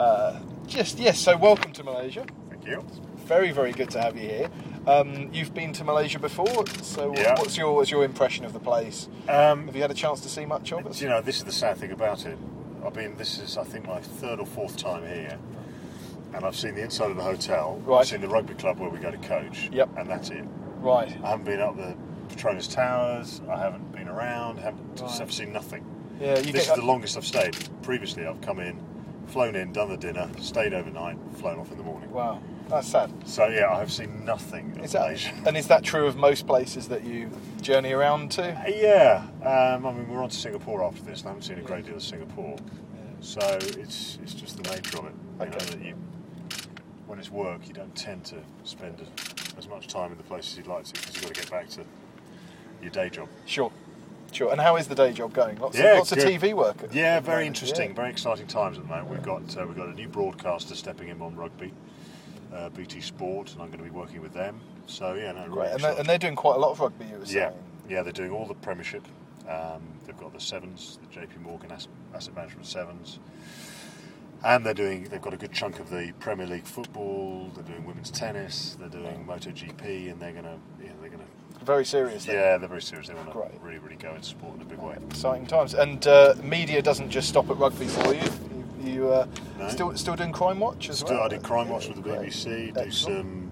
So welcome to Malaysia. Thank you. Very, very good to have you here. You've been to Malaysia before, so Yeah. what's your impression of the place? Have you had a chance to see much of it? You know, this is the sad thing about it. This is, I think, my third or fourth time here, and I've seen the inside of the hotel. Right. I've seen the rugby club where we go to coach. Yep. And that's it. Right. I haven't been up the Petronas Towers. I haven't been around. Right. I've seen nothing. Yeah. This is the longest I've stayed. Previously, I've come in, flown in, done the dinner, stayed overnight, flown off in the morning. Wow. That's sad. So yeah, I have seen nothing of Malaysia. Is that true of most places that you journey around to? Yeah. We're on to Singapore after this, and I haven't seen a great deal of Singapore. So it's just the nature of it. You know, that when it's work, you don't tend to spend as much time in the places you'd like to, because you've got to get back to your day job. Sure. And how is the day job going? Lots of TV work. Yeah, very interesting, very exciting times at the moment. We've got a new broadcaster stepping in on rugby, BT Sport, and I'm going to be working with them. So yeah, no, great. Really And they're doing quite a lot of rugby. You were saying. Yeah, they're doing all the Premiership. They've got the Sevens, the JP Morgan Asset Management Sevens, and they've got a good chunk of the Premier League football. They're doing women's tennis. They're doing MotoGP, and they're gonna. Very serious. Then. Yeah, they're very serious. They want to really, really go into sport in a big way. Exciting times. And media doesn't just stop at rugby for you. You no. still doing Crime Watch as well? I did Crime Watch with the BBC. Great. Do some.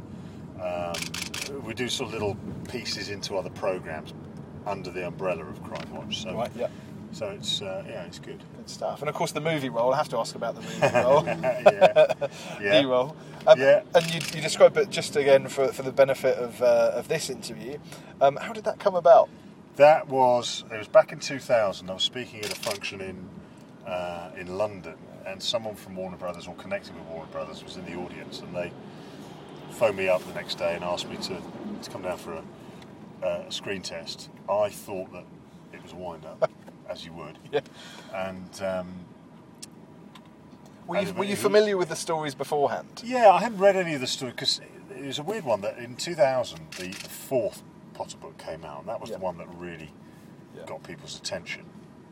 We do sort of little pieces into other programmes under the umbrella of Crime Watch. So, right. Yeah. So it's it's good. Good stuff. And of course the movie role. I have to ask about the movie role. Yeah. The role. Yeah. And you described it just again for the benefit of this interview. How did that come about? It was back in 2000. I was speaking at a function in London, and someone from Warner Brothers, or connected with Warner Brothers, was in the audience, and they phoned me up the next day and asked me to come down for a screen test. I thought that it was a wind-up, as you would. Yeah. And were you familiar with the stories beforehand? Yeah, I hadn't read any of the stories, because it was a weird one that in 2000 the fourth Potter book came out, and that was the one that really got people's attention.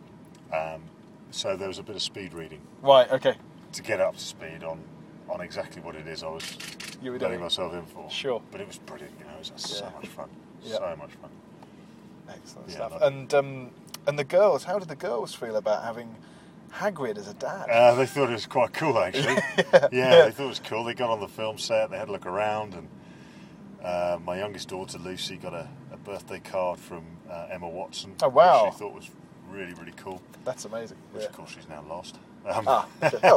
So there was a bit of speed reading. Right, okay. To get up to speed on exactly what it is I was letting myself in for. Sure. But it was brilliant, it was so much fun. Yeah. So much fun. Excellent stuff. And the girls, how did the girls feel about having Hagrid as a dad? They thought it was quite cool, actually. They thought it was cool. They got on the film set, they had a look around, and my youngest daughter, Lucy, got a birthday card from Emma Watson. Oh, wow. Which she thought was really, really cool. That's amazing. Which, of course, she's now lost.